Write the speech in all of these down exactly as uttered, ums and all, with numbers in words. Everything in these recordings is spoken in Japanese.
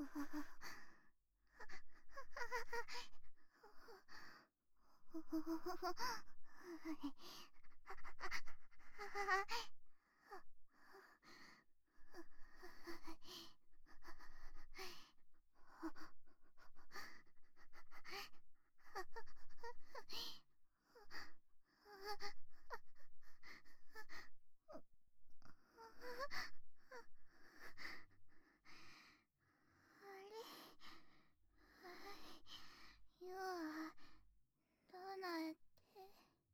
ユア、どうなって。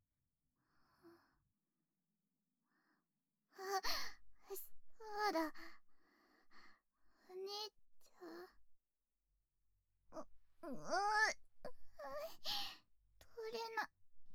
あ、そうだ。お兄ちゃん。う、うう、取れない。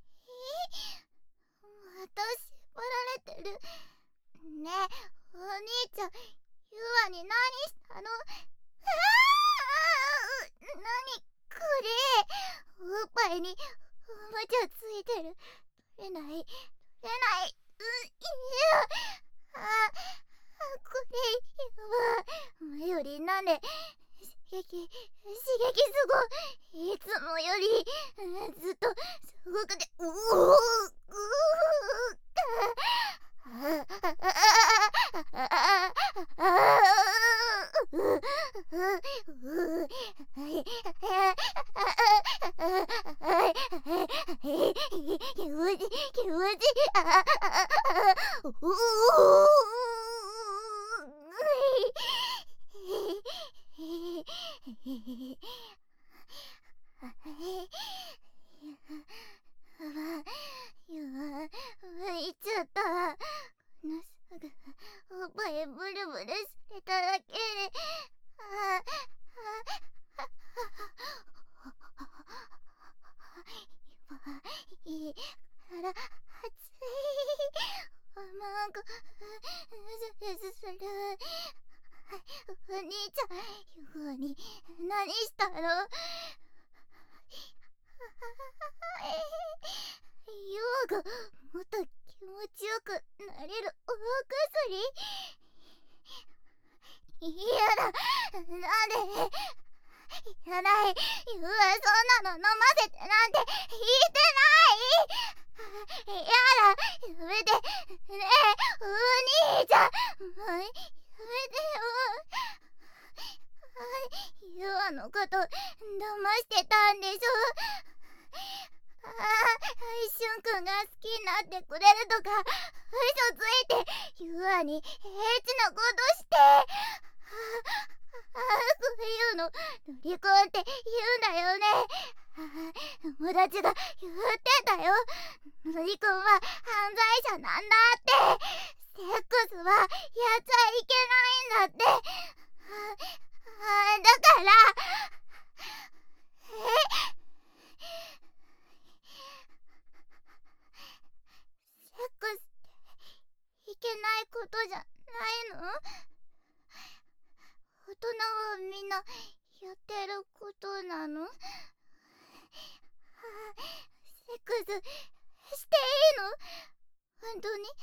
また縛られてる。ねえ、お兄ちゃん、ユアに何したの？ああ、何これ。おっぱいにおもちゃついてる。取れない、取れない。う、いや。あ、これ、やば。前よりなんで、刺激、刺激すごい。いつもより、ずっと、すごくて、うおー、うー、気持ち、気持ち、ああ、うおいっちゃった。もうすぐおっぱいブルブルしてただけで、ああ、ああ、いいから熱い。なんかズルズルする。お兄ちゃん、ユアに何したの？ユアがもっと気持ちよくなれるお薬？嫌だ。なんで？いらない。ユア、そんなの飲ませてなんて言ってない。やだ、やめて。ねえ、お兄ちゃん、もうやめてよ。ユアのこと騙してたんでしょ。ああ、しゅんくんが好きになってくれるとか嘘ついて、ユアにエッチなことして、ああ、そういうのロリコンって言うんだよね。あ、友達が言ってたよ。ロリコンは犯罪者なんだって。セックスはやっちゃいけないんだって。ああ、だからえセックスっていけないことじゃないの？大人はみんなやってることなの？セックスしていいの？本当に？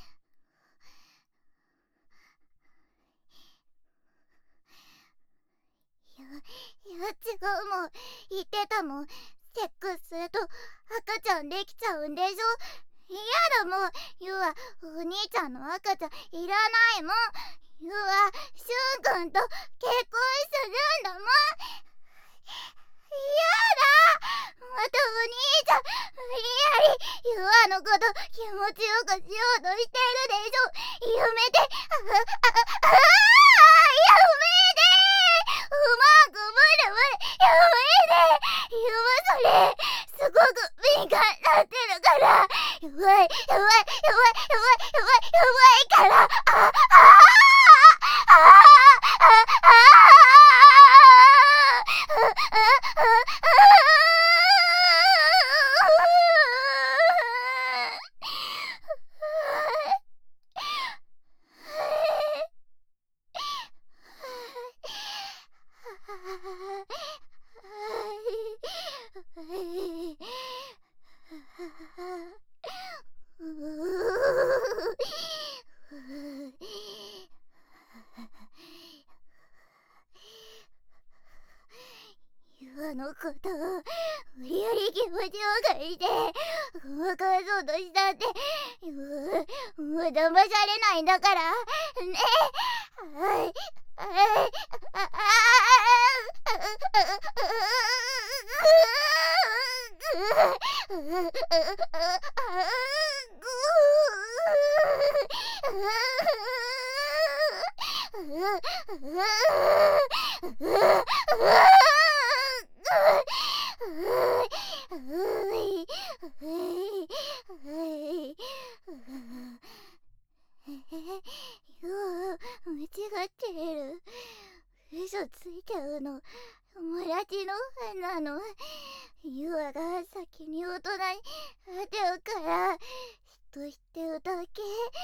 いや、いや違うもん。言ってたもん。セックスすると赤ちゃんできちゃうんでしょ？嫌だもん。ユア、お兄ちゃんの赤ちゃんいらないもん。ユア、シュン君と結婚するんだもん。嫌だ。またお兄ちゃん無理やりユアのこと気持ちよくしようとしてるでしょ。やめて。ああああ、やめて。うまくブルブルやめて。ユア、それすごく敏感になってるから。やばいやばいやばいやばいやばいやばいから。ああああああのことを無理やり気持ちを借りてごまかそうとしたって、もうもう騙されないんだからね。はい、あああ間違ってる。嘘ついちゃうの友達のなの。ユアが先に大人になってるから嫉妬してるだけ。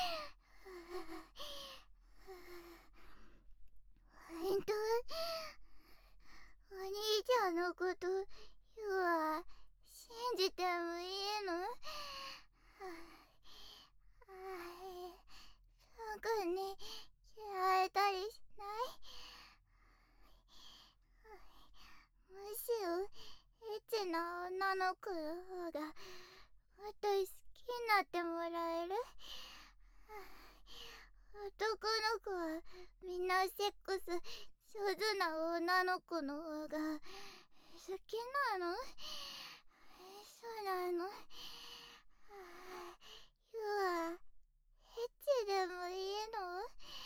ほんとお兄ちゃんのことユア信じてもいいの？サン君に嫌われたりしない？むしろエッチな女の子の方がもっと好きになってもらえる？男の子はみんなセックス上手な女の子の方が好きなの？そうなの？ユアエッチでもいいの？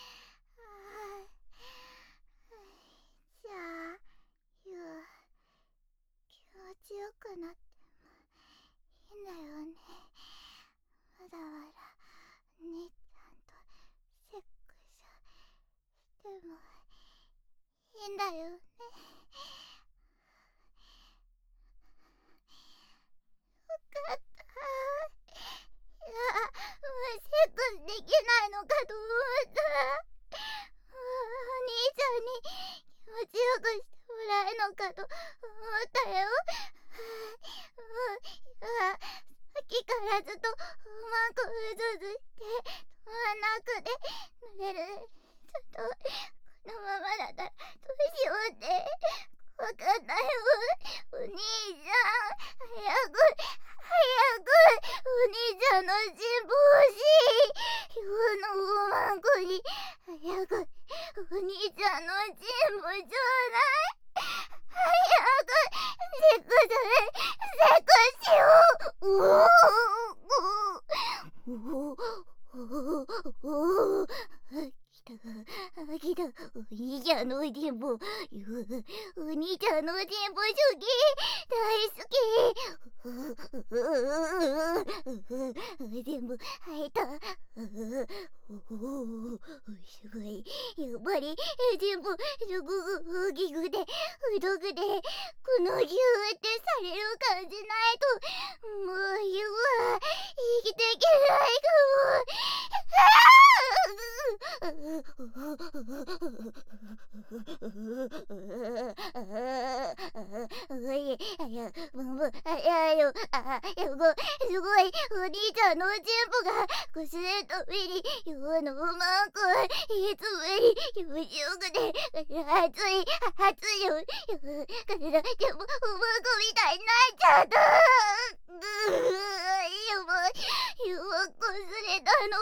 じゃあユア気持ちよくなってもいいんだよね。わざわざ兄ちゃんとセックスしてもいいんだよね。よかった。いや、もうセックスできないのかと思った。お兄ちゃんに気持ちよくしてもらえるのかと思ったよ。さっきからずっとうまくうずうずして止まんなくて濡れる。ちょっとこのままだったらどうしようってわかんないよ。お兄ちゃん早く早くお兄ちゃんの進歩欲しい。今日のうまくに早くお兄ちゃんの進歩ちょうだい。早くセックスでセックスしよう。うおおおおお来た来た。お兄ちゃんの進歩、お兄ちゃんの進歩主義大好き。全部入った。おおすごい。やっぱり全部すごく大きくて太くてこのギューってされる感じないともうゆは生きていけないかも。おい、あや、もう、あやよ、あ、やご、すごい、お兄ちゃんの進歩が、こすれと上に、よのうまく、いつ上に、よしよくて、熱い、熱いよ、体、でも、うまくみたいになっちゃった。ぐぅ、やばい、よ、こすれたの。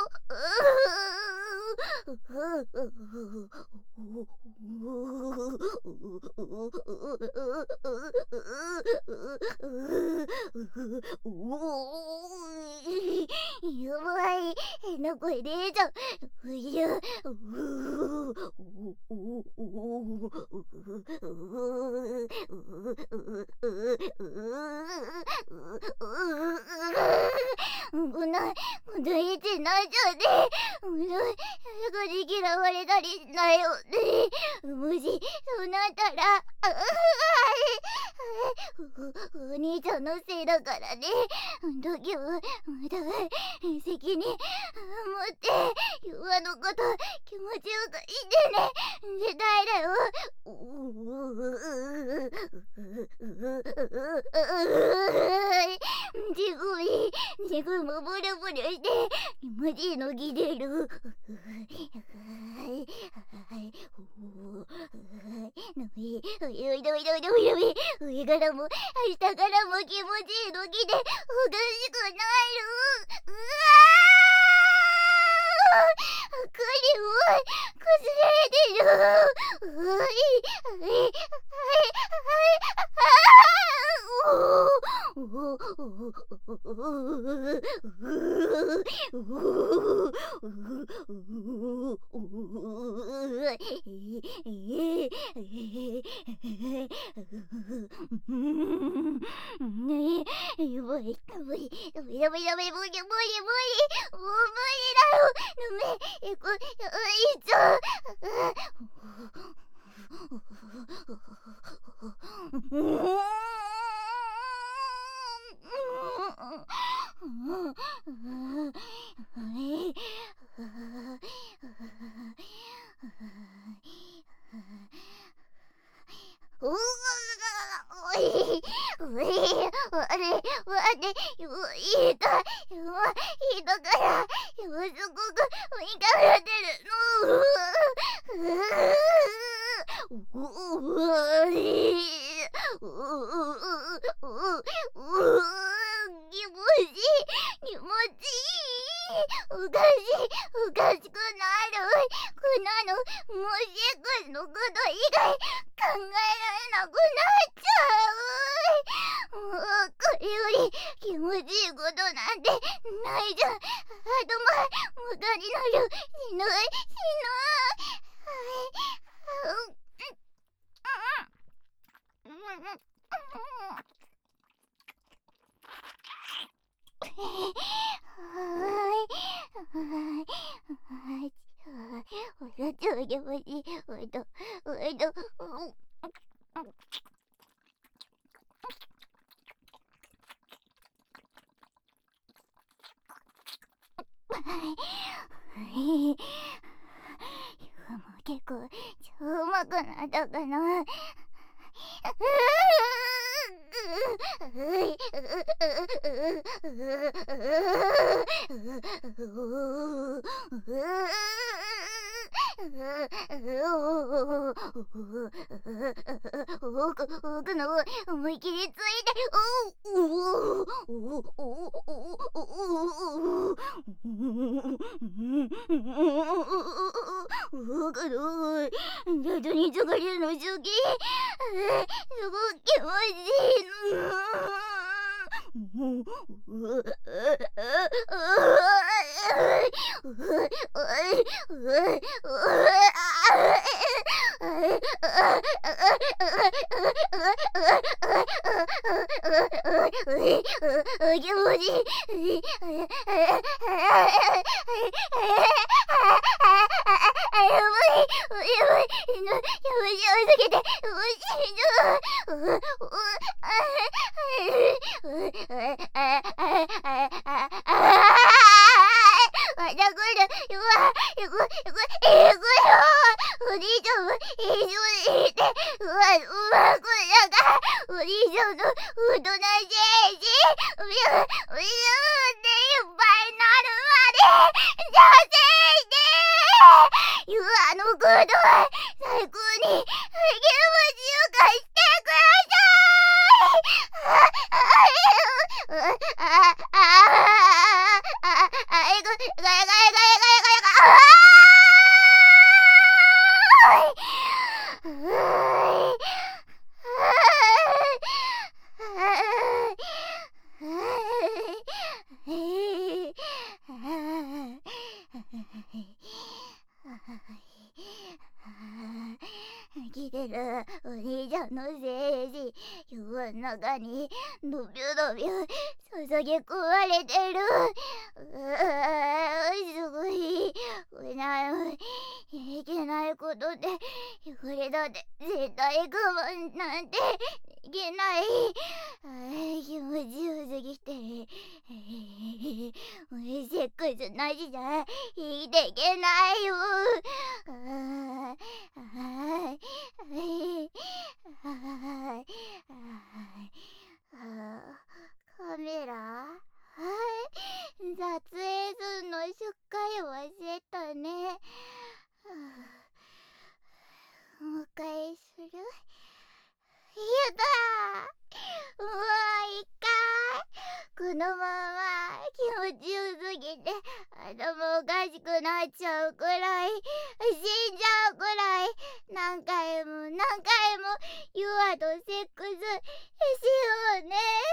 やばい、変な声出ちゃう。おいしょ。こんな、こんなエッチになっちゃって、もう、少し嫌われたりしないよね。もし、そうなったら、あお、お兄ちゃんのせいだからね。時は、まだ、責任持って、ヨアのこと気持ちよくしてね。絶対だよ。乳首、乳首服もブルブルして気持ちいいの着てる。上からも下からも気持ちいいの着ておかしくなる。うわー、くりおい崩れてる。うい、はい、はい、はい、おおおやばい、やばい、やばい、やばい、やばい、無理、無理、無理、もう無理だよ。ダメ、え、これ、いっちゃう。うわおいおいあれ待ってよいいかよいいだからよすごく追いかけてるのうううわいおおおおお気持ちいい気持ちいいおかしいおかしくなるこんなのもうセックスのこと以外考えられなくなっちゃう。もうこれより気持ちいいことなんてないじゃん。あとま無駄になるしないしないおちょ気持ちいいおいとおいと結構超うまくなったかな。奥の思い切りついておおおおおくどい徐々に疲れるの好きすごく気持ちいいの気持ちいいあのことは最高に気持ちよくしてください。ああああああえぐがやがやがやがやがやが来てるお兄ちゃんの精子世の中にのびゅのびゅ注ぎ込まれてる。うわすごいこれないけないことでこれだって絶対我慢なんていけない。気持ちよすぎてセックスなしじゃ生きていけないよ。カメラはい忘れたね。もう一回する？やだー、もう一回。このまま気持ちよすぎて頭おかしくなっちゃうくらい、死んじゃうくらい、何回も何回もユアとセックスしようね。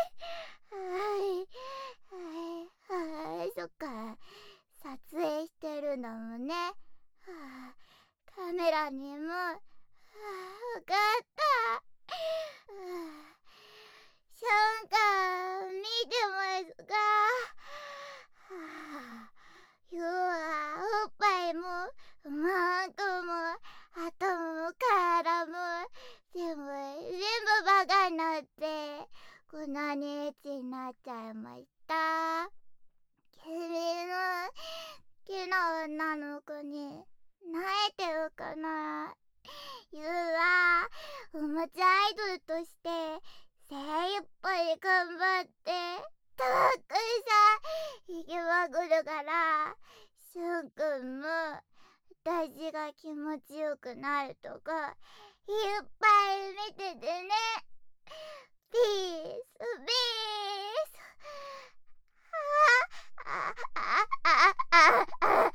はいはいはい、そっか、撮影してるんだもんね。はあ、カメラにも、はあ、わかった。はあ、シャンカ見てますか？はあ、ユアおっぱいもマンコも頭も体も全部全部バカになってこんなにエッチになっちゃいました。君の好きな女の子に慣れてるかな？ユアおもちゃアイドルとして精一杯頑張ってたくさん弾きまくるから、しゅんくんも私が気持ちよくなるとこいっぱい見ててね。ピースピース。ああああああ